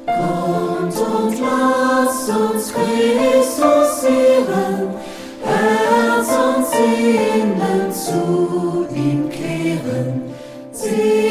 Kommt und lasst uns Christus ehren, Herz und Seelen zu ihm kehren.